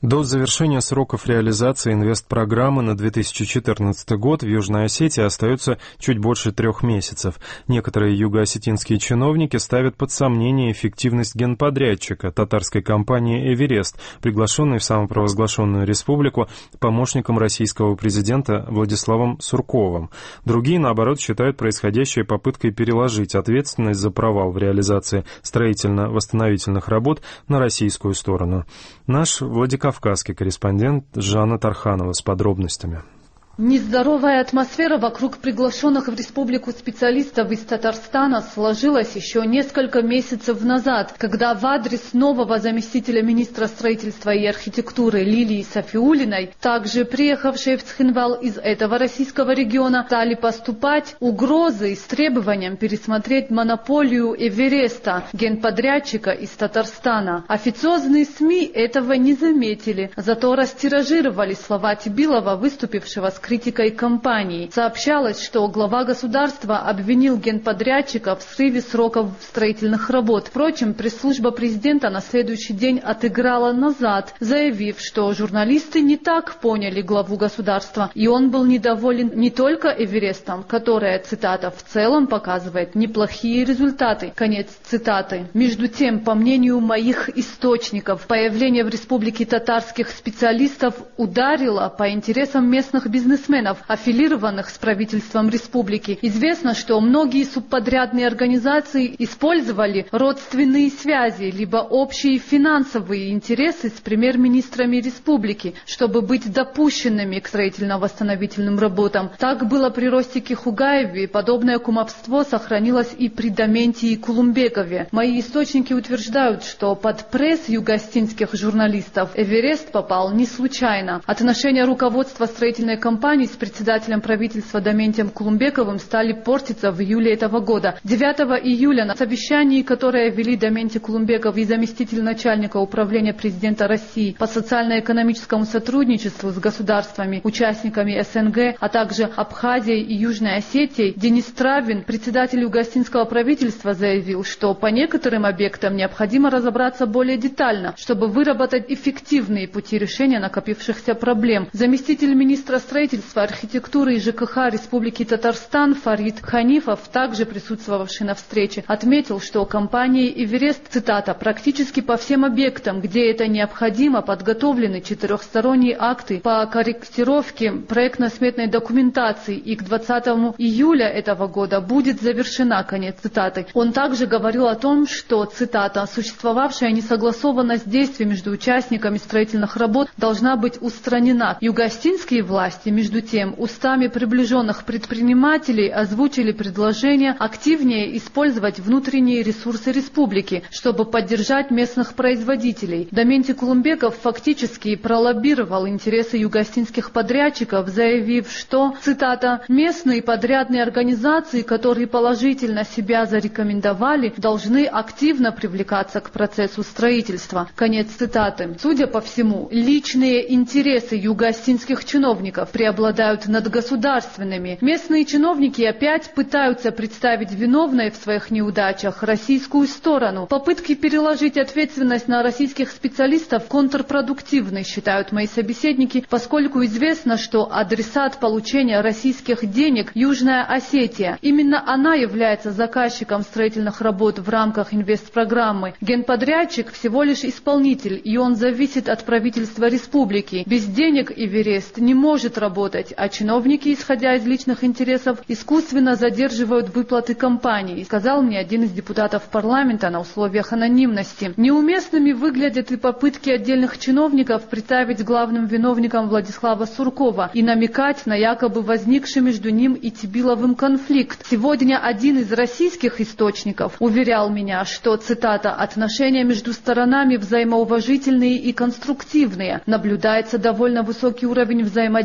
До завершения сроков реализации инвестпрограммы на 2014 год в Южной Осетии остается чуть больше 3 месяцев. Некоторые юго-осетинские чиновники ставят под сомнение эффективность генподрядчика татарской компании «Эверест», приглашенной в самопровозглашенную республику помощником российского президента Владиславом Сурковым. Другие, наоборот, считают происходящее попыткой переложить ответственность за провал в реализации строительно-восстановительных работ на российскую сторону. Наш владикавказский корреспондент Жанна Тарханова с подробностями. Нездоровая атмосфера вокруг приглашенных в республику специалистов из Татарстана сложилась еще несколько месяцев назад, когда в адрес нового заместителя министра строительства и архитектуры Лилии Сафиуллиной, также приехавшей в Цхинвал из этого российского региона, стали поступать угрозы с требованием пересмотреть монополию Эвереста, генподрядчика из Татарстана. Официозные СМИ этого не заметили, зато растиражировали слова Тибилова, выступившего с критикой компании. Сообщалось, что глава государства обвинил генподрядчика в срыве сроков строительных работ. Впрочем, пресс-служба президента на следующий день отыграла назад, заявив, что журналисты не так поняли главу государства, и он был недоволен не только Эверестом, которая, цитата, в целом показывает неплохие результаты. Конец цитаты. Между тем, по мнению моих источников, появление в республике татарских специалистов ударило по интересам местных бизнесменов, аффилированных с правительством республики. Известно, что многие субподрядные организации использовали родственные связи, либо общие финансовые интересы с премьер-министрами республики, чтобы быть допущенными к строительно-восстановительным работам. Так было при Ростике Хугаеве, и подобное кумовство сохранилось и при Даментии Кулумбекове. Мои источники утверждают, что под пресс юго-осетинских журналистов Эверест попал не случайно. Отношения руководства строительной компании с председателем правительства Даментием Кулумбековым стали портиться в июле этого года. 9 июля на совещании, которое вели Даментий Кулумбеков и заместитель начальника управления президента России по социально-экономическому сотрудничеству с государствами, участниками СНГ, а также Абхазией и Южной Осетией, Денис Травин, председатель юго-осетинского правительства, заявил, что по некоторым объектам необходимо разобраться более детально, чтобы выработать эффективные пути решения накопившихся проблем. Заместитель министра строительства, архитектуры и ЖКХ Республики Татарстан Фарид Ханифов, также присутствовавший на встрече, отметил, что компания «Эверест», цитата, «практически по всем объектам, где это необходимо, подготовлены 4-сторонние акты по корректировке проектно-сметной документации, и к 20 июля этого года будет завершена», конец цитаты. Он также говорил о том, что, цитата, «существовавшая несогласованность действий между участниками строительных работ должна быть устранена. Юго-осетинские власти, между тем, устами приближенных предпринимателей озвучили предложение активнее использовать внутренние ресурсы республики, чтобы поддержать местных производителей. Даментий Кулумбеков фактически пролоббировал интересы юго-осетинских подрядчиков, заявив, что, цитата, «местные подрядные организации, которые положительно себя зарекомендовали, должны активно привлекаться к процессу строительства». Конец цитаты. Судя по всему, личные интересы юго-осетинских чиновников преобладают над государственными. Местные чиновники опять пытаются представить виновной в своих неудачах российскую сторону. Попытки переложить ответственность на российских специалистов контрпродуктивны, считают мои собеседники, поскольку известно, что адресат получения российских денег – Южная Осетия. Именно она является заказчиком строительных работ в рамках инвестпрограммы. Генподрядчик всего лишь исполнитель, и он зависит от правительства республики. Без денег Эверест не может работать, а чиновники, исходя из личных интересов, искусственно задерживают выплаты компании, сказал мне один из депутатов парламента на условиях анонимности. Неуместными выглядят и попытки отдельных чиновников представить главным виновником Владислава Суркова и намекать на якобы возникший между ним и Тибиловым конфликт. Сегодня один из российских источников уверял меня, что, цитата, «отношения между сторонами взаимоуважительные и конструктивные. Наблюдается довольно высокий уровень взаимодействия с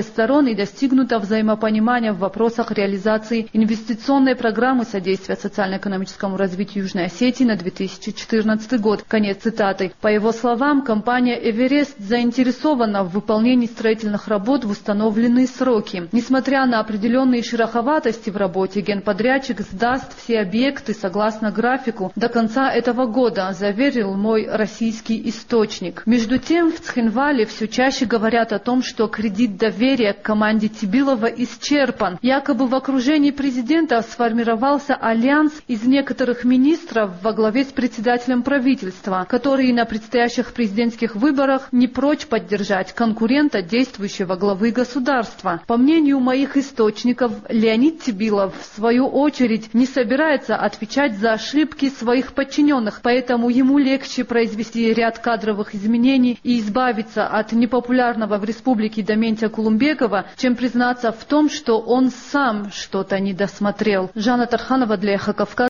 сторон и достигнуто взаимопонимание в вопросах реализации инвестиционной программы содействия социально-экономическому развитию Южной Осетии на 2014 год. Конец цитаты. По его словам, компания «Эверест» заинтересована в выполнении строительных работ в установленные сроки. Несмотря на определенные шероховатости в работе, генподрядчик сдаст все объекты согласно графику до конца этого года, заверил мой российский источник. Между тем, в Цхинвале все чаще говорят о том, что кредит доверия к команде Тибилова исчерпан. Якобы в окружении президента сформировался альянс из некоторых министров во главе с председателем правительства, которые на предстоящих президентских выборах не прочь поддержать конкурента действующего главы государства. По мнению моих источников, Леонид Тибилов, в свою очередь, не собирается отвечать за ошибки своих подчиненных, поэтому ему легче произвести ряд кадровых изменений и избавиться от непопулярного в республике Даментия Кулумбекова, чем признаться в том, что он сам что-то не досмотрел. Жанна Тарханова для «Эхо Кавказа».